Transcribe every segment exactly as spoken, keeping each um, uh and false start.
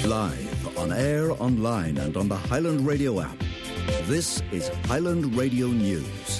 Live, on air, online and on the Highland Radio app. This is Highland Radio News.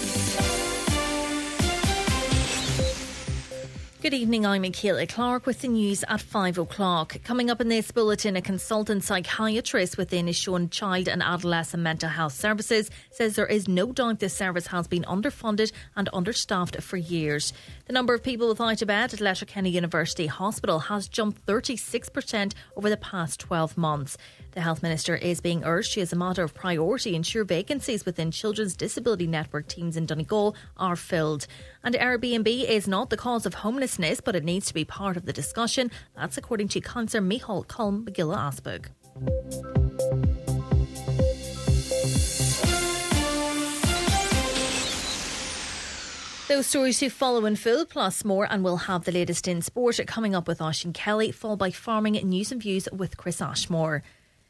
Good evening, I'm Michaela Clark with the news at five o'clock. Coming up in this bulletin, a consultant psychiatrist within Inishowen Child and Adolescent Mental Health Services says there is no doubt this service has been underfunded and understaffed for years. The number of people without a bed at Letterkenny University Hospital has jumped thirty-six percent over the past twelve months. The Health Minister is being urged to, as a matter of priority, ensure vacancies within Children's Disability Network teams in Donegal are filled. And Airbnb is not the cause of homelessness, but it needs to be part of the discussion. That's according to Councillor Micheál Culm Magilla Asbag. Those stories to follow in full, plus more, and we'll have the latest in sport coming up with Oisín Kelly, followed by farming news and views with Chris Ashmore.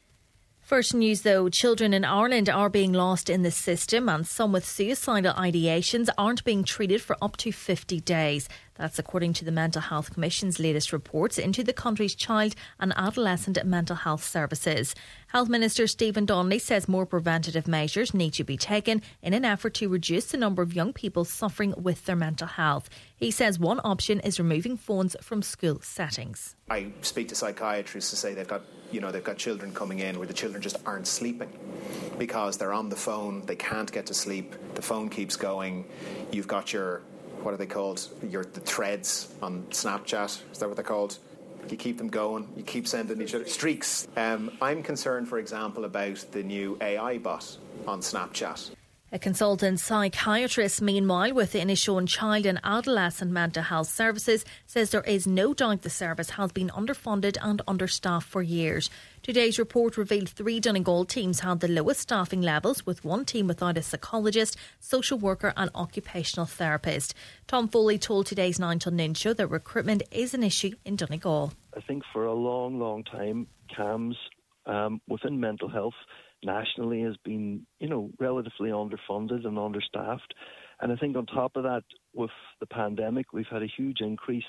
First news though, children in Ireland are being lost in the system and some with suicidal ideations aren't being treated for up to fifty days. That's according to the Mental Health Commission's latest reports into the country's child and adolescent mental health services. Health Minister Stephen Donnelly says more preventative measures need to be taken in an effort to reduce the number of young people suffering with their mental health. He says one option is removing phones from school settings. I speak to psychiatrists to say they've got, you know, they've got children coming in where the children just aren't sleeping because they're on the phone, they can't get to sleep, the phone keeps going. You've got your, what are they called? Your the threads on Snapchat, is that what they're called? You keep them going, you keep sending each other streaks. Um, I'm concerned, for example, about the new A I bot on Snapchat. A consultant psychiatrist, meanwhile, with the Inishowen Child and Adolescent Mental Health Services, says there is no doubt the service has been underfunded and understaffed for years. Today's report revealed three Donegal teams had the lowest staffing levels, with one team without a psychologist, social worker and occupational therapist. Tom Foley told today's nine till noon show that recruitment is an issue in Donegal. I think for a long, long time, C A M S um, within mental health nationally has been, you know, relatively underfunded and understaffed. And I think on top of that, with the pandemic, we've had a huge increase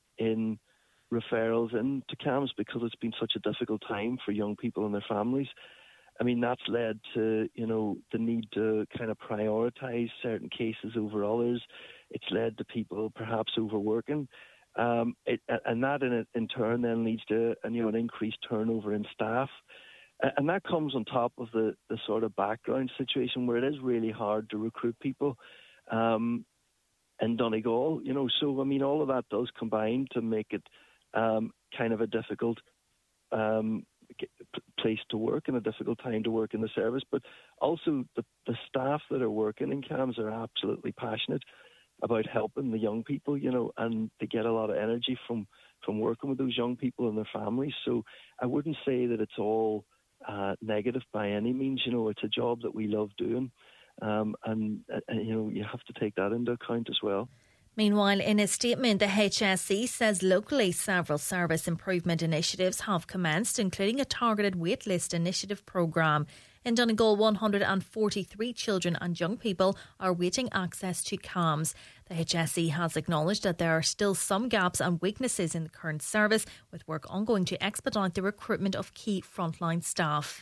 in referrals into C A M S because it's been such a difficult time for young people and their families. I mean, that's led to, you know, the need to kind of prioritise certain cases over others. It's led to people perhaps overworking. Um, it, and that in, in turn then leads to, you know, an increased turnover in staff. And that comes on top of the, the sort of background situation where it is really hard to recruit people um, in Donegal. You know, so, I mean, all of that does combine to make it um, kind of a difficult um, place to work and a difficult time to work in the service. But also the, the staff that are working in C A M S are absolutely passionate about helping the young people, you know, and they get a lot of energy from, from working with those young people and their families. So I wouldn't say that it's all Uh, negative by any means. You know, it's a job that we love doing, um, and, and you know, you have to take that into account as well. Meanwhile, in a statement, the H S E says locally several service improvement initiatives have commenced, including a targeted waitlist initiative programme. In Donegal, one hundred forty-three children and young people are waiting access to C A M S. The H S E has acknowledged that there are still some gaps and weaknesses in the current service, with work ongoing to expedite the recruitment of key frontline staff.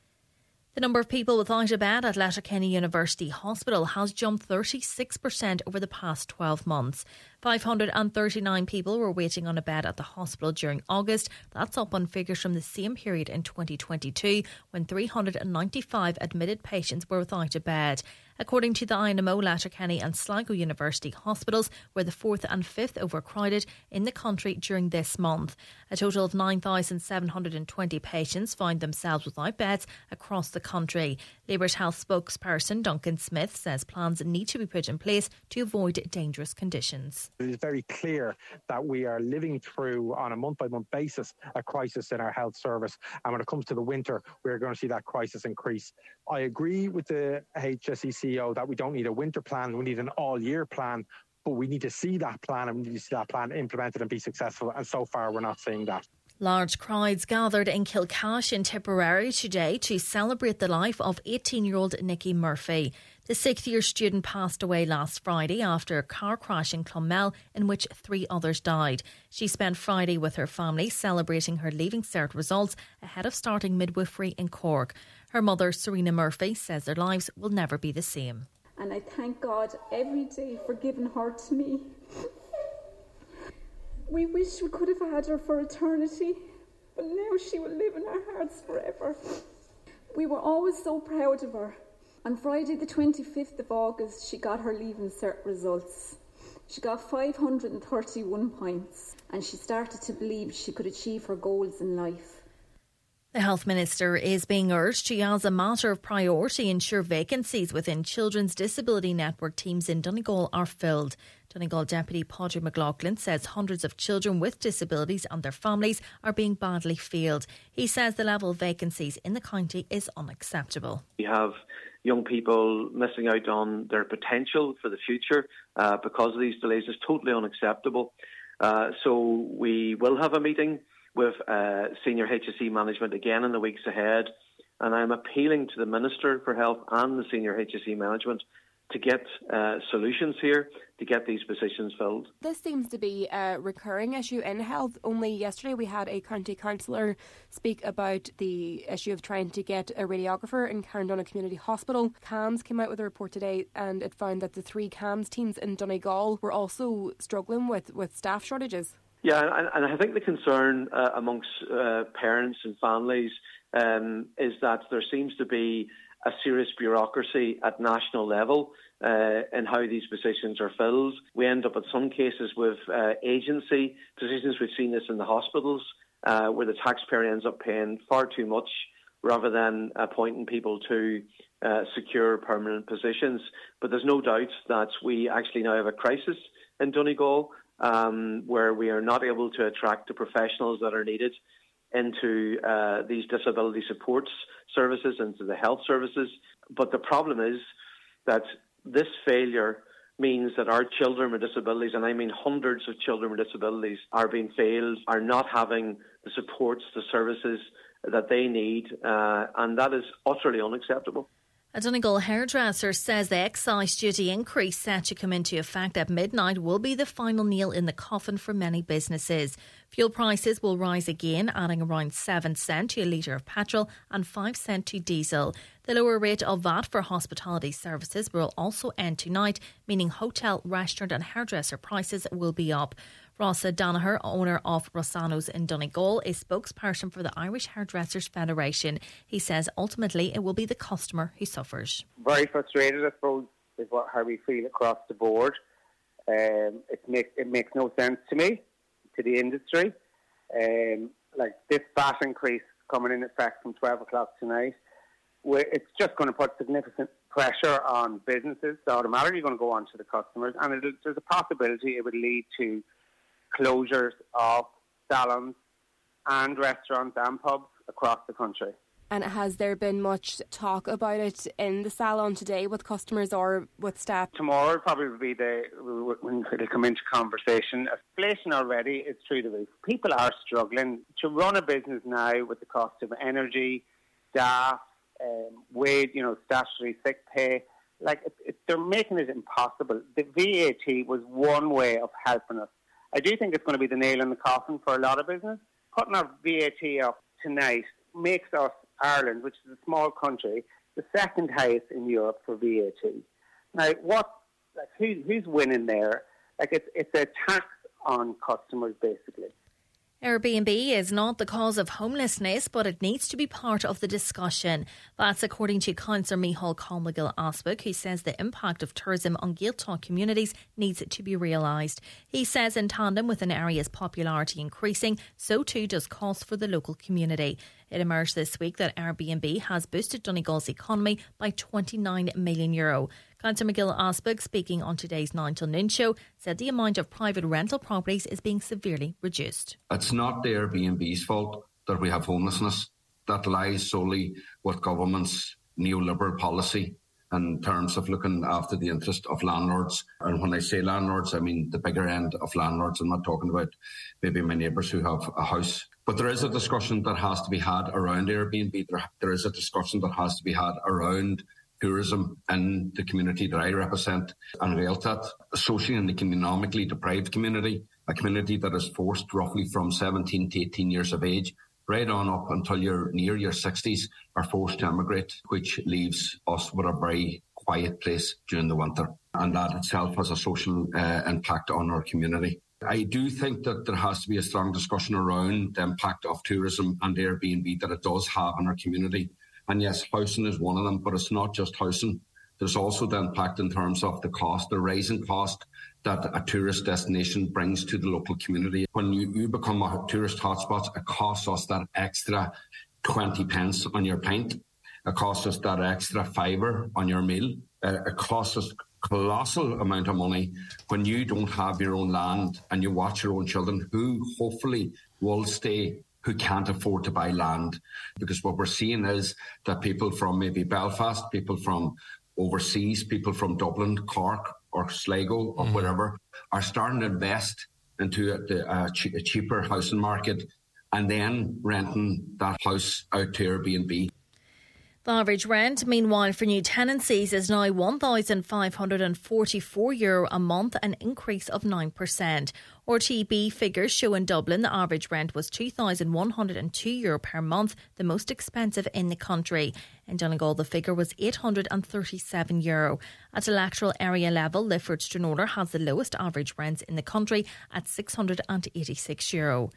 The number of people without a bed at Letterkenny University Hospital has jumped thirty-six percent over the past twelve months. five hundred thirty-nine people were waiting on a bed at the hospital during August. That's up on figures from the same period in twenty twenty-two, when three hundred ninety-five admitted patients were without a bed. According to the I N M O, Letterkenny and Sligo University hospitals were the fourth and fifth overcrowded in the country during this month. A total of nine thousand seven hundred twenty patients found themselves without beds across the country. Labour's health spokesperson Duncan Smith says plans need to be put in place to avoid dangerous conditions. It is very clear that we are living through, on a month-by-month basis, a crisis in our health service. And when it comes to the winter, we're going to see that crisis increase. I agree with the H S E C E O that we don't need a winter plan, we need an all-year plan. But we need to see that plan and we need to see that plan implemented and be successful. And so far, we're not seeing that. Large crowds gathered in Kilcash in Tipperary today to celebrate the life of eighteen-year-old Nicky Murphy. The sixth-year student passed away last Friday after a car crash in Clonmel in which three others died. She spent Friday with her family celebrating her Leaving Cert results ahead of starting midwifery in Cork. Her mother, Serena Murphy, says their lives will never be the same. And I thank God every day for giving her to me. We wish we could have had her for eternity, but now she will live in our hearts forever. We were always so proud of her. On Friday the twenty-fifth of August, she got her Leaving Cert results. She got five hundred thirty-one points, and she started to believe she could achieve her goals in life. The Health Minister is being urged to, as a matter of priority, ensure vacancies within Children's Disability Network teams in Donegal are filled. Donegal Deputy Padraig McLaughlin says hundreds of children with disabilities and their families are being badly failed. He says the level of vacancies in the county is unacceptable. We have young people missing out on their potential for the future uh, because of these delays. Is totally unacceptable. Uh, so we will have a meeting with uh, senior H S E management again in the weeks ahead, and I'm appealing to the Minister for Health and the senior H S E management to get uh, solutions here to get these positions filled. This seems to be a recurring issue in health. Only yesterday we had a county councillor speak about the issue of trying to get a radiographer in Carndonagh Community Hospital. C A M S came out with a report today and it found that the three C A M S teams in Donegal were also struggling with, with staff shortages. Yeah, and, and I think the concern uh, amongst uh, parents and families um, is that there seems to be a serious bureaucracy at national level uh, in how these positions are filled. We end up in some cases with uh, agency positions. We've seen this in the hospitals uh, where the taxpayer ends up paying far too much rather than appointing people to uh, secure permanent positions. But there's no doubt that we actually now have a crisis in Donegal, Um, where we are not able to attract the professionals that are needed into uh, these disability supports services, into the health services. But the problem is that this failure means that our children with disabilities, and I mean hundreds of children with disabilities, are being failed, are not having the supports, the services that they need, uh, and that is utterly unacceptable. A Donegal hairdresser says the excise duty increase set to come into effect at midnight will be the final nail in the coffin for many businesses. Fuel prices will rise again, adding around seven cents to a litre of petrol and five cents to diesel. The lower rate of V A T for hospitality services will also end tonight, meaning hotel, restaurant and hairdresser prices will be up. Rossa Danaher, owner of Rossano's in Donegal, is spokesperson for the Irish Hairdressers Federation. He says ultimately it will be the customer who suffers. Very frustrated, I suppose, is what, how we feel across the board. Um, it, make, it makes no sense to me, to the industry. Um, like this V A T increase coming in effect from twelve o'clock tonight, where it's just going to put significant pressure on businesses. So automatically going to go on to the customers, and it, there's a possibility it would lead to closures of salons and restaurants and pubs across the country. And has there been much talk about it in the salon today with customers or with staff? Tomorrow probably will be the when it'll come into conversation. Inflation already is through the roof. People are struggling to run a business now with the cost of energy, staff, um, wage, you know, statutory sick pay. Like it, it, they're making it impossible. The V A T was one way of helping us. I do think it's going to be the nail in the coffin for a lot of business. Putting our V A T up tonight makes us, Ireland, which is a small country, the second highest in Europe for V A T. Now, what, like, who, who's winning there? Like, it's it's a tax on customers, basically. Airbnb is not the cause of homelessness, but it needs to be part of the discussion. That's according to Councillor Micheál Colmcille-Aspeck, who says the impact of tourism on Gaeltacht communities needs to be realised. He says in tandem with an area's popularity increasing, so too does costs for the local community. It emerged this week that Airbnb has boosted Donegal's economy by twenty-nine million euro. Councillor McGill-Aspeck, speaking on today's nine till noon show, said the amount of private rental properties is being severely reduced. It's not the Airbnb's fault that we have homelessness. That lies solely with government's neoliberal policy in terms of looking after the interest of landlords. And when I say landlords, I mean the bigger end of landlords. I'm not talking about maybe my neighbours who have a house. But there is a discussion that has to be had around Airbnb. There, there is a discussion that has to be had around tourism in the community that I represent and Railtat, socially and economically deprived community, a community that is forced roughly from seventeen to eighteen years of age, right on up until you're near your sixties, are forced to emigrate, which leaves us with a very quiet place during the winter. And that itself has a social uh, impact on our community. I do think that there has to be a strong discussion around the impact of tourism and Airbnb that it does have on our community. And yes, housing is one of them, but it's not just housing. There's also the impact in terms of the cost, the rising cost that a tourist destination brings to the local community. When you, you become a tourist hotspot, it costs us that extra twenty pence on your pint. It costs us that extra fiver on your meal. Uh, it costs us colossal amount of money when you don't have your own land and you watch your own children who hopefully will stay, who can't afford to buy land. Because what we're seeing is that people from maybe Belfast, people from overseas, people from Dublin, Cork or Sligo or mm-hmm. wherever are starting to invest into a, a, che- a cheaper housing market and then renting that house out to Airbnb. The average rent, meanwhile, for new tenancies is now one thousand five hundred forty-four euro a month, an increase of nine percent. R T B figures show in Dublin the average rent was two thousand one hundred two euro per month, the most expensive in the country. In Donegal, the figure was eight hundred thirty-seven euro. At electoral area level, Lifford Stranraer has the lowest average rents in the country at six hundred eighty-six euro.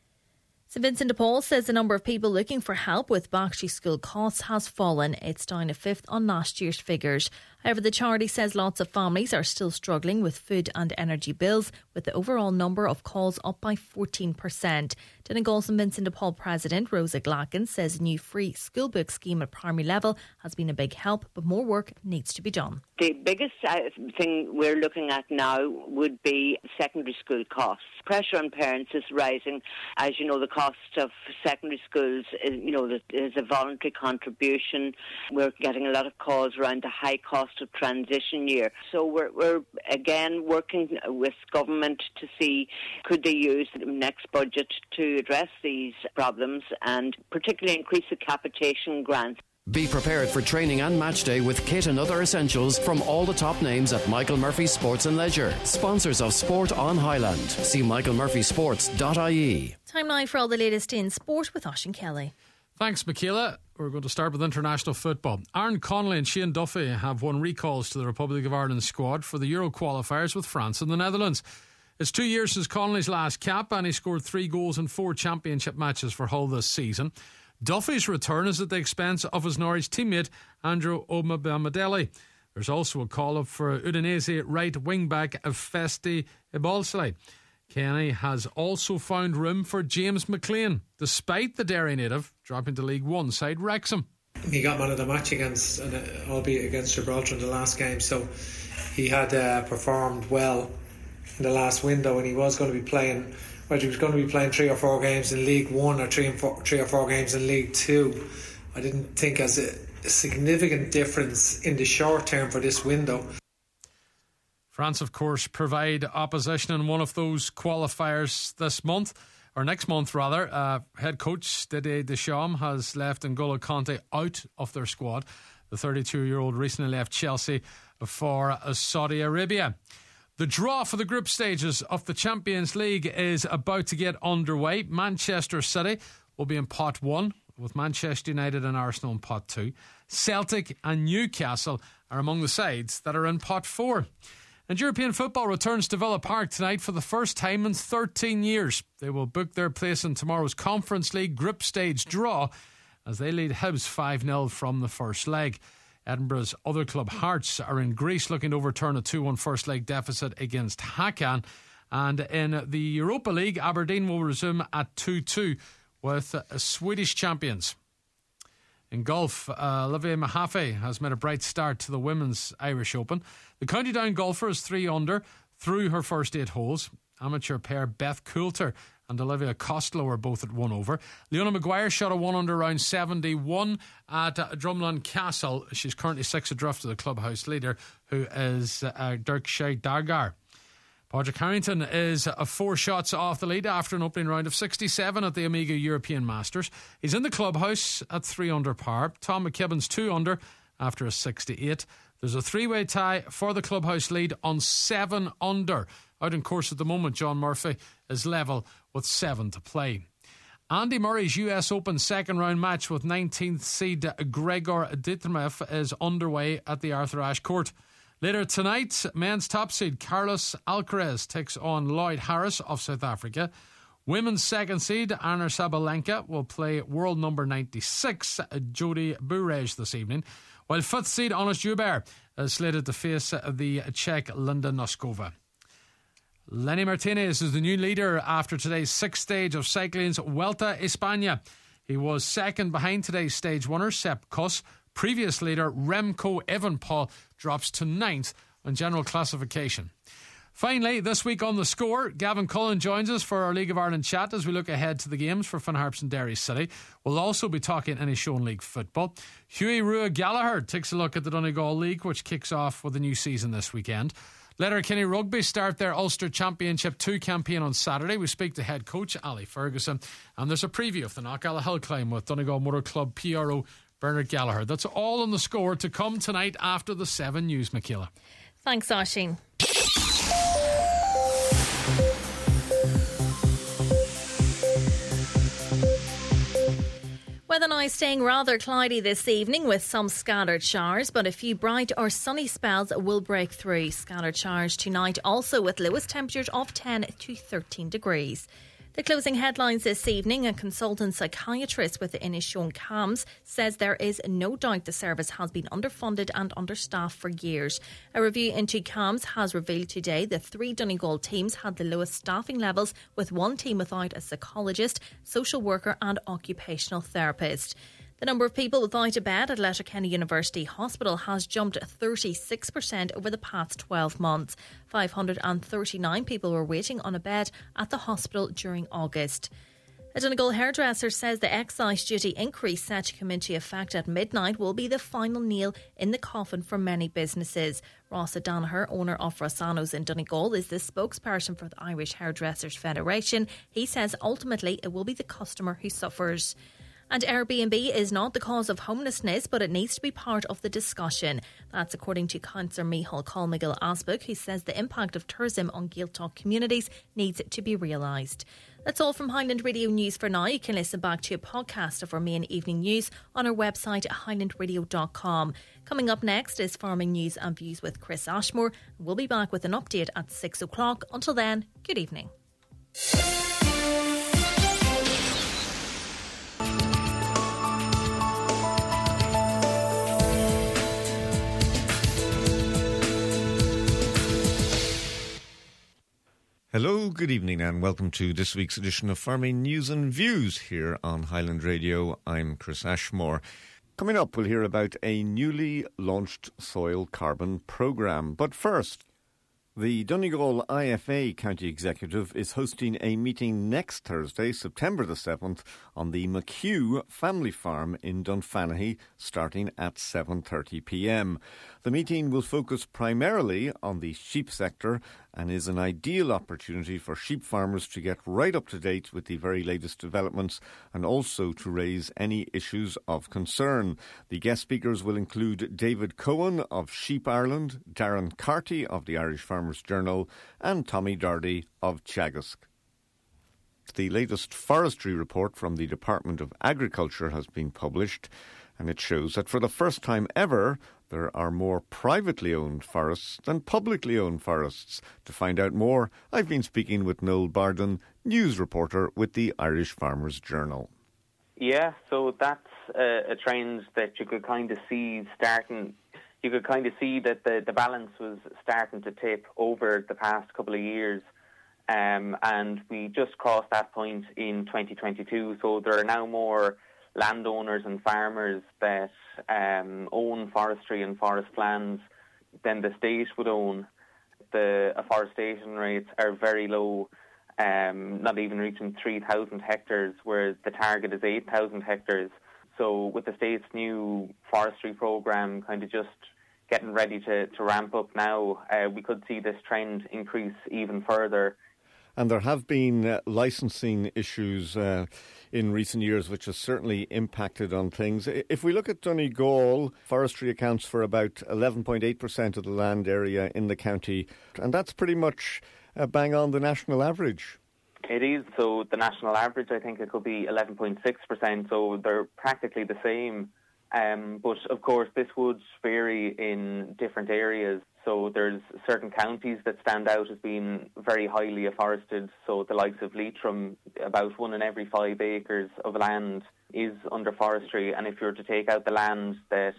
St Vincent de Paul says the number of people looking for help with back to school costs has fallen. It's down a fifth on last year's figures. However, the charity says lots of families are still struggling with food and energy bills, with the overall number of calls up by fourteen percent. Donegal St Vincent de Paul President Rosa Glacken says a new free school book scheme at primary level has been a big help, but more work needs to be done. The biggest thing we're looking at now would be secondary school costs. Pressure on parents is rising. As you know, the cost of secondary schools is, you know, is a voluntary contribution. We're getting a lot of calls around the high cost of transition year. So we're, we're again working with government to see could they use the next budget to address these problems and particularly increase the capitation grants. Be prepared for training and match day with kit and other essentials from all the top names at Michael Murphy Sports and Leisure. Sponsors of Sport on Highland. See michael murphy sports dot I E. Time now for all the latest in sport with Oisín Kelly. Thanks, Michaela. We're going to start with international football. Aaron Connolly and Shane Duffy have won recalls to the Republic of Ireland squad for the Euro qualifiers with France and the Netherlands. It's two years since Connolly's last cap and he scored three goals in four championship matches for Hull this season. Duffy's return is at the expense of his Norwich teammate Andrew Omobamidele. There's also a call-up for Udinese right wing-back Festi Ibalsele. Kenny has also found room for James McLean, despite the Derry native dropping to League One side Wrexham. He got man of the match against, albeit against Gibraltar in the last game, so he had uh, performed well in the last window, and he was going to be playing. Whether he was going to be playing three or four games in League One or three, and four, three or four games in League Two, I didn't think as a, a significant difference in the short term for this window. France, of course, provide opposition in one of those qualifiers this month, or next month rather. Uh, head coach Didier Deschamps has left N'Golo Kanté out of their squad. The thirty-two-year-old recently left Chelsea for Saudi Arabia. The draw for the group stages of the Champions League is about to get underway. Manchester City will be in pot one, with Manchester United and Arsenal in pot two. Celtic and Newcastle are among the sides that are in pot four. And European football returns to Villa Park tonight for the first time in thirteen years. They will book their place in tomorrow's Conference League group stage draw as they lead Hibs five nil from the first leg. Edinburgh's other club Hearts are in Greece looking to overturn a two one first leg deficit against Hakan. And in the Europa League, Aberdeen will resume at two two with uh, Swedish champions. In golf, uh, Olivia Mahaffey has made a bright start to the Women's Irish Open. The County Down golfer is three under through her first eight holes. Amateur pair Beth Coulter and Olivia Costello are both at one over. Leona Maguire shot a one under round seventy-one at uh, Drumlin Castle. She's currently six adrift to the clubhouse leader, who is uh, Dirk Dagar. Padraig Harrington is uh, four shots off the lead after an opening round of sixty-seven at the Omega European Masters. He's in the clubhouse at three under par. Tom McKibben's two under after a sixty-eight. There's a three-way tie for the clubhouse lead on seven under. Out in course at the moment, John Murphy is level with seven to play. Andy Murray's U S Open second round match with nineteenth seed Gregor Dimitrov is underway at the Arthur Ashe Court. Later tonight, men's top seed Carlos Alcaraz takes on Lloyd Harris of South Africa. Women's second seed Anna Sabalenka will play world number ninety-six Jody Burej this evening, while fifth seed Honest Joubert is slated to face the Czech Linda Noskova. Lenny Martinez is the new leader after today's sixth stage of cycling's Vuelta a España. He was second behind today's stage winner Sepp Kuss. Previous leader Remco Evenepoel drops to ninth on general classification. Finally, this week on The Score, Gavin Cullen joins us for our League of Ireland chat as we look ahead to the games for Finn Harps and Derry City. We'll also be talking Inishowen League football. Hughie Rua Gallagher takes a look at the Donegal League, which kicks off with a new season this weekend. Letterkenny Rugby start their Ulster Championship two campaign on Saturday. We speak to head coach Ali Ferguson, and there's a preview of the Knockalla Hill Climb with Donegal Motor Club P R O Bernard Gallagher. That's all on The Score to come tonight after the seven news, Michaela. Thanks, Oisín. Weather now staying rather cloudy this evening with some scattered showers, but a few bright or sunny spells will break through. Scattered showers tonight also with lowest temperatures of ten to thirteen degrees. The closing headlines this evening, a consultant psychiatrist with the Inishowen C A M S says there is no doubt the service has been underfunded and understaffed for years. A review into C A M S has revealed today that three Donegal teams had the lowest staffing levels, with one team without a psychologist, social worker and occupational therapist. The number of people without a bed at Letterkenny University Hospital has jumped thirty-six percent over the past twelve months. five hundred thirty-nine people were waiting on a bed at the hospital during August. A Donegal hairdresser says the excise duty increase set to come into effect at midnight will be the final nail in the coffin for many businesses. Ross Danaher, owner of Rossano's in Donegal, is the spokesperson for the Irish Hairdressers Federation. He says ultimately it will be the customer who suffers. And Airbnb is not the cause of homelessness, but it needs to be part of the discussion. That's according to Councillor Micheál Colmcgill Asbrook, who says the impact of tourism on Gaeltacht communities needs to be realised. That's all from Highland Radio News for now. You can listen back to a podcast of our main evening news on our website at highland radio dot com. Coming up next is Farming News and Views with Chris Ashmore. We'll be back with an update at six o'clock. Until then, good evening. Hello, good evening and welcome to this week's edition of Farming News and Views here on Highland Radio. I'm Chris Ashmore. Coming up, we'll hear about a newly launched soil carbon programme. But first, the Donegal I F A County Executive is hosting a meeting next Thursday, September the seventh, on the McHugh family farm in Dunfanaghy, starting at seven thirty p m. The meeting will focus primarily on the sheep sector and is an ideal opportunity for sheep farmers to get right up to date with the very latest developments and also to raise any issues of concern. The guest speakers will include David Cohen of Sheep Ireland, Darren Carty of the Irish Farmers Journal and Tommy Dardy of Teagasc. The latest forestry report from the Department of Agriculture has been published, and it shows that for the first time ever, there are more privately owned forests than publicly owned forests. To find out more, I've been speaking with Noel Barden, news reporter with the Irish Farmers Journal. Yeah, so that's uh, a trend that you could kind of see starting. You could kind of see that the, the balance was starting to tip over the past couple of years. Um, and we just crossed that point in twenty twenty-two. So there are now more landowners and farmers that um, own forestry and forest lands than the state would own. The afforestation rates are very low, um, not even reaching three thousand hectares, whereas the target is eight thousand hectares. So with the state's new forestry programme kind of just getting ready to, to ramp up now, uh, we could see this trend increase even further. And there have been uh, licensing issues uh, in recent years, which has certainly impacted on things. If we look at Donegal, forestry accounts for about eleven point eight percent of the land area in the county, and that's pretty much uh, bang on the national average. It is. So the national average, I think it could be eleven point six percent, so they're practically the same. Um, but of course, this would vary in different areas. So there's certain counties that stand out as being very highly afforested. So the likes of Leitrim, about one in every five acres of land is under forestry. And if you were to take out the land that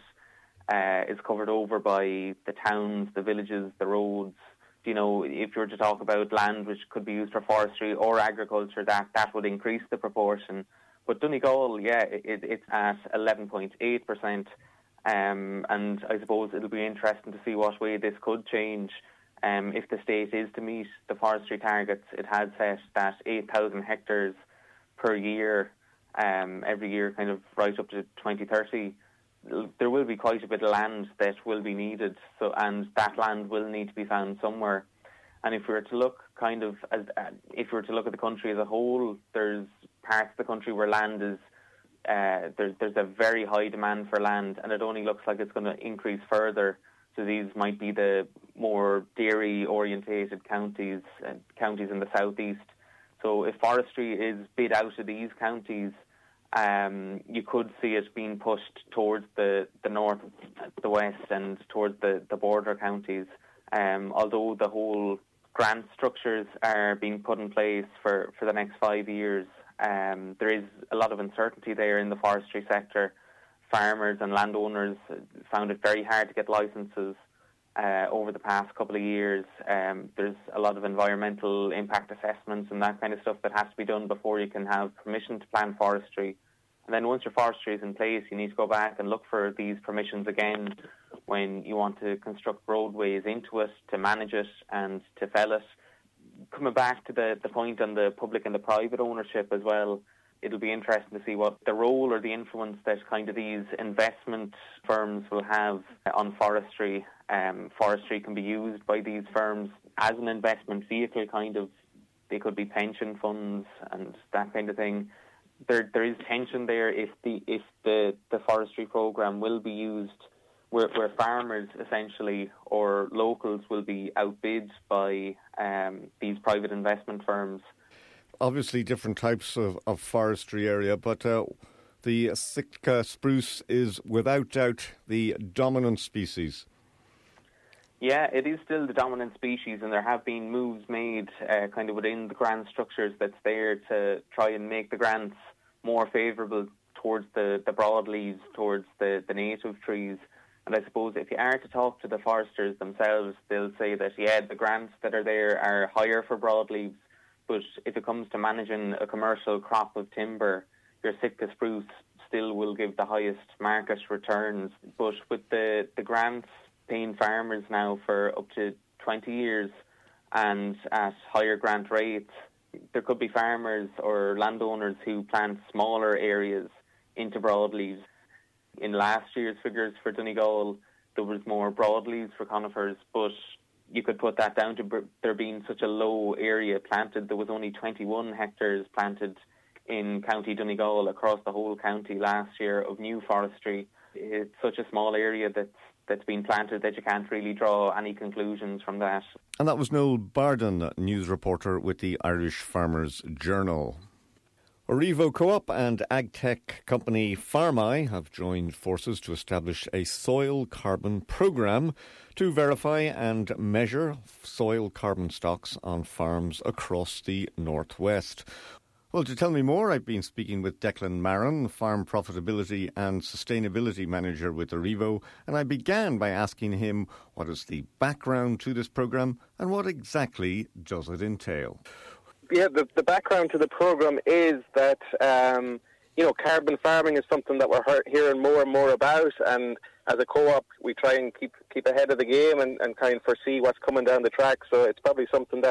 uh, is covered over by the towns, the villages, the roads, you know, if you were to talk about land which could be used for forestry or agriculture, that, that would increase the proportion. But Donegal, yeah, it, it's at eleven point eight percent. Um, and I suppose it'll be interesting to see what way this could change. Um, if the state is to meet the forestry targets, it has set that eight thousand hectares per year, um, every year, kind of right up to twenty thirty. There will be quite a bit of land that will be needed, so and that land will need to be found somewhere. And if we were to look kind of, as, uh, if we were to look at the country as a whole, there's parts of the country where land is, uh, there's there's a very high demand for land, and it only looks like it's going to increase further. So these might be the more dairy-orientated counties, uh, counties in the southeast. So if forestry is bid out of these counties, um, you could see it being pushed towards the, the north, the west, and towards the, the border counties. Um, although the whole grant structures are being put in place for, for the next five years, um, there is a lot of uncertainty there in the forestry sector. Farmers and landowners found it very hard to get licences uh, over the past couple of years. Um, there's a lot of environmental impact assessments and that kind of stuff that has to be done before you can have permission to plant forestry. And then once your forestry is in place, you need to go back and look for these permissions again when you want to construct roadways into it, to manage it and to fell it. Coming back to the, the point on the public and the private ownership as well, it'll be interesting to see what the role or the influence that kind of these investment firms will have on forestry. Um, forestry can be used by these firms as an investment vehicle, kind of. They could be pension funds and that kind of thing. There, there is tension there if the if the, the forestry program will be used where, where farmers essentially or locals will be outbid by um, these private investment firms. Obviously different types of, of forestry area, but uh, the Sitka spruce is without doubt the dominant species. Yeah, it is still the dominant species, and there have been moves made uh, kind of within the grant structures that's there to try and make the grants more favourable towards the, the broadleaves, towards the, the native trees. And I suppose if you are to talk to the foresters themselves, they'll say that, yeah, the grants that are there are higher for broadleaves, but if it comes to managing a commercial crop of timber, your Sitka spruce still will give the highest market returns. But with the, the grants paying farmers now for up to twenty years and at higher grant rates, there could be farmers or landowners who plant smaller areas into broadleaves. In last year's figures for Donegal, there was more broadleaves for conifers, but you could put that down to there being such a low area planted. There was only twenty-one hectares planted in County Donegal across the whole county last year of new forestry. It's such a small area that's that's been planted that you can't really draw any conclusions from that. And that was Noel Barden, news reporter with the Irish Farmers Journal. Orivo Co-op and agtech company Farmi have joined forces to establish a soil carbon programme to verify and measure soil carbon stocks on farms across the northwest. Well, to tell me more, I've been speaking with Declan Maron, Farm Profitability and Sustainability Manager with Orivo, and I began by asking him what is the background to this programme and what exactly does it entail. Yeah, the, the background to the programme is that, um, you know, carbon farming is something that we're hearing more and more about, and as a co-op, we try and keep keep ahead of the game and, and kind of foresee what's coming down the track, so it's probably something that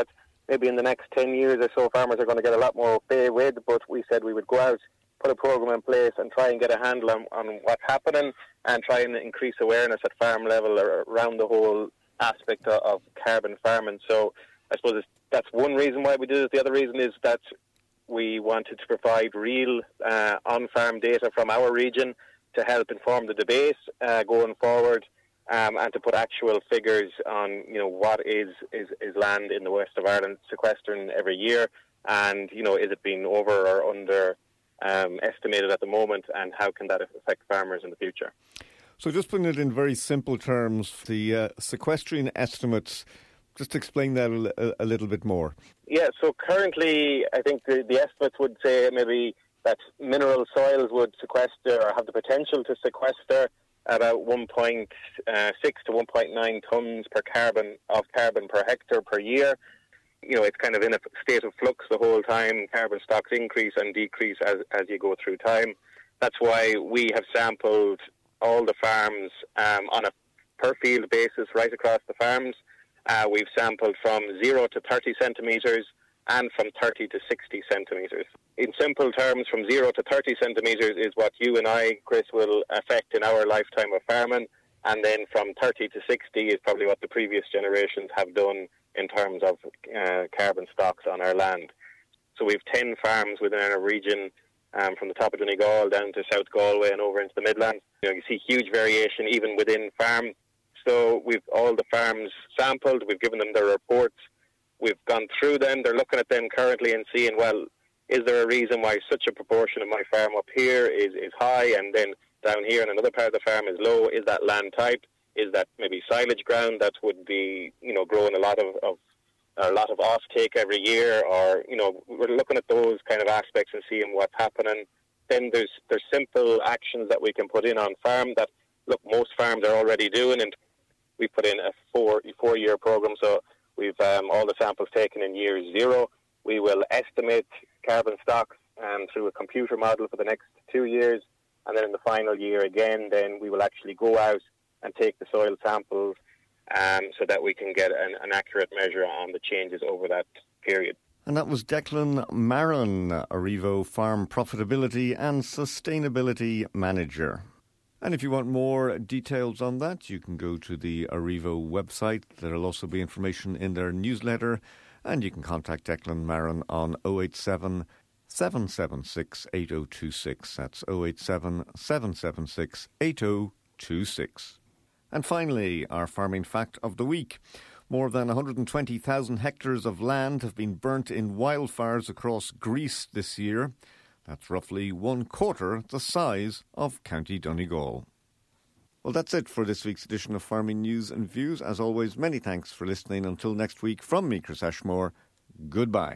maybe in the next ten years or so, farmers are going to get a lot more pay with, but we said we would go out, put a programme in place and try and get a handle on, on what's happening and try and increase awareness at farm level around the whole aspect of, of carbon farming. So I suppose it's, that's one reason why we did it. The other reason is that we wanted to provide real uh, on-farm data from our region to help inform the debate uh, going forward, um, and to put actual figures on, you know, what is, is, is land in the west of Ireland sequestering every year, and, you know, is it being over or under um, estimated at the moment, and how can that affect farmers in the future? So just putting it in very simple terms, the uh, sequestering estimates, just explain that a, a little bit more. Yeah, so currently I think the, the estimates would say maybe that mineral soils would sequester or have the potential to sequester about one point six to one point nine tonnes per carbon of carbon per hectare per year. You know, it's kind of in a state of flux the whole time. Carbon stocks increase and decrease as, as you go through time. That's why we have sampled all the farms um, on a per field basis right across the farms. Uh, we've sampled from zero to thirty centimetres and from thirty to sixty centimetres. In simple terms, from zero to thirty centimetres is what you and I, Chris, will affect in our lifetime of farming, and then from thirty to sixty is probably what the previous generations have done in terms of uh, carbon stocks on our land. So we have ten farms within our region, um, from the top of Donegal down to South Galway and over into the Midlands. You know, you see huge variation even within farm. So we've all the farms sampled, we've given them their reports, we've gone through them, they're looking at them currently and seeing, well, is there a reason why such a proportion of my farm up here is, is high and then down here in another part of the farm is low? Is that land type? Is that maybe silage ground that would be, you know, growing a lot of, of a lot of offtake every year? Or, you know, we're looking at those kind of aspects and seeing what's happening. Then there's there's simple actions that we can put in on farm that, look, most farms are already doing, and we put in a four four year program. So we've um, all the samples taken in year zero. We will estimate carbon stocks um, through a computer model for the next two years, and then in the final year again, then we will actually go out and take the soil samples um, so that we can get an, an accurate measure on the changes over that period. And that was Declan Maron, Arrivo Farm Profitability and Sustainability Manager. And if you want more details on that, you can go to the Arrivo website. There will also be information in their newsletter, and you can contact Declan Maron on oh eight seven, seven seven six, eight oh two six. That's oh eight seven, seven seven six, eight oh two six. And finally, our farming fact of the week. More than one hundred twenty thousand hectares of land have been burnt in wildfires across Greece this year. That's roughly one quarter the size of County Donegal. Well, that's it for this week's edition of Farming News and Views. As always, many thanks for listening. Until next week, from me, Chris Ashmore, goodbye.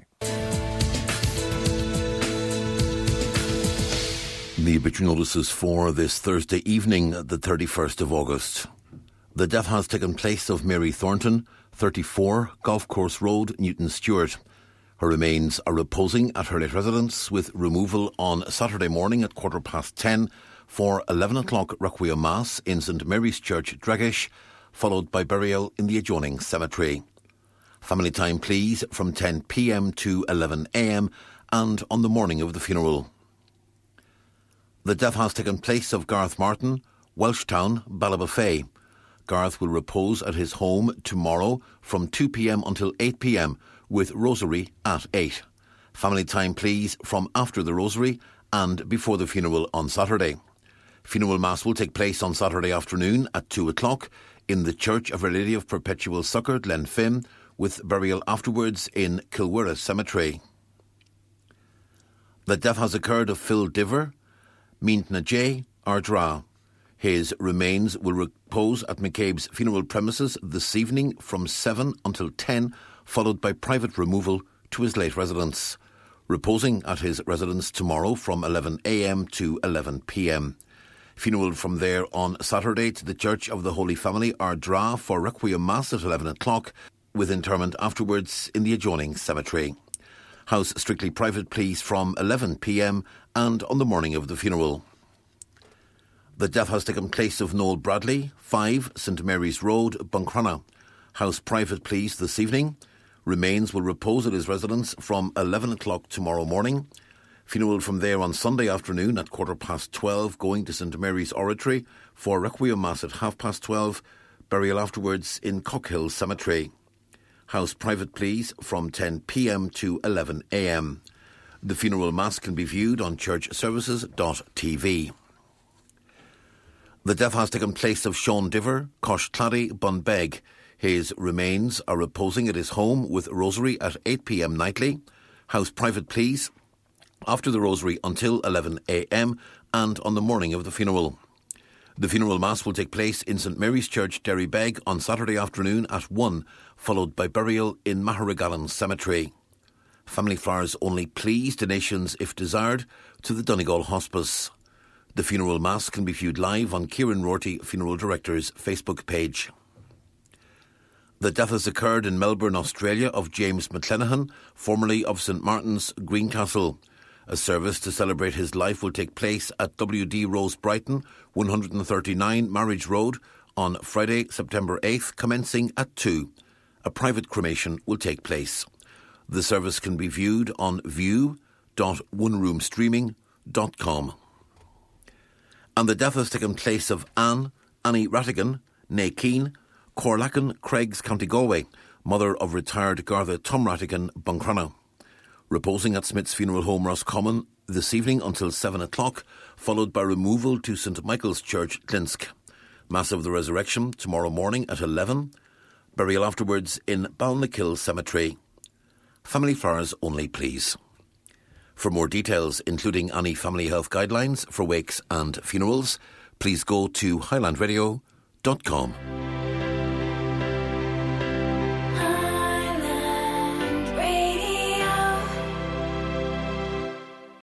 The obituary notices for this Thursday evening, the thirty-first of August. The death has taken place of Mary Thornton, thirty-four, Golf Course Road, Newton Stewart. Her remains are reposing at her late residence, with removal on Saturday morning at quarter past ten for eleven o'clock Requiem Mass in St Mary's Church, Dregish, followed by burial in the adjoining cemetery. Family time, please, from ten p.m. to eleven a.m. and on the morning of the funeral. The death has taken place of Garth Martin, Welshtown, Ballybofey. Garth will repose at his home tomorrow from two p.m. until eight p.m. with Rosary at eight. Family time, please, from after the Rosary and before the funeral on Saturday. Funeral Mass will take place on Saturday afternoon at two o'clock in the Church of Our Lady of Perpetual Succour, Glenfin, with burial afterwards in Kilwirra Cemetery. The death has occurred of Phil Diver, Meentna J. Ardra. His remains will repose at McCabe's funeral premises this evening from seven until ten, followed by private removal to his late residence. Reposing at his residence tomorrow from eleven a.m. to eleven p.m. Funeral from there on Saturday to the Church of the Holy Family, Ardra, for Requiem Mass at eleven o'clock, with interment afterwards in the adjoining cemetery. House strictly private, please, from eleven p.m. and on the morning of the funeral. The death has taken place of Noel Bradley, five, St Mary's Road, Buncrana. House private, please, this evening. Remains will repose at his residence from eleven o'clock tomorrow morning. Funeral from there on Sunday afternoon at quarter past twelve, going to St Mary's Oratory for Requiem Mass at half past twelve. Burial afterwards in Cockhill Cemetery. House private, please, from ten p.m. to eleven a.m. The funeral mass can be viewed on church services dot t v. The death has taken place of Sean Diver, Cosh Clady, Bunbeg. His remains are reposing at his home with rosary at eight p.m. nightly. House private, please, after the rosary until eleven a.m. and on the morning of the funeral. The funeral mass will take place in St Mary's Church, Derrybeg, on Saturday afternoon at one, followed by burial in Maharegallen Cemetery. Family flowers only, please. Donations, if desired, to the Donegal Hospice. The funeral mass can be viewed live on Kieran Rorty, Funeral Director's Facebook page. The death has occurred in Melbourne, Australia, of James McClenaghan, formerly of St Martin's, Greencastle. A service to celebrate his life will take place at W D Rose Brighton, one thirty-nine Marriage Road, on Friday, September eighth, commencing at two. A private cremation will take place. The service can be viewed on view dot one room streaming dot com. And the death has taken place of Anne, Annie Rattigan, née Keane, Corlacken, Craigs, County Galway, mother of retired Garda Tom Rattigan, Buncrana. Reposing at Smith's Funeral Home, Roscommon, this evening until seven o'clock, followed by removal to St Michael's Church, Glinsk. Mass of the Resurrection tomorrow morning at eleven. Burial afterwards in Balnakill Cemetery. Family flowers only, please. For more details, including any family health guidelines for wakes and funerals, please go to highland radio dot com.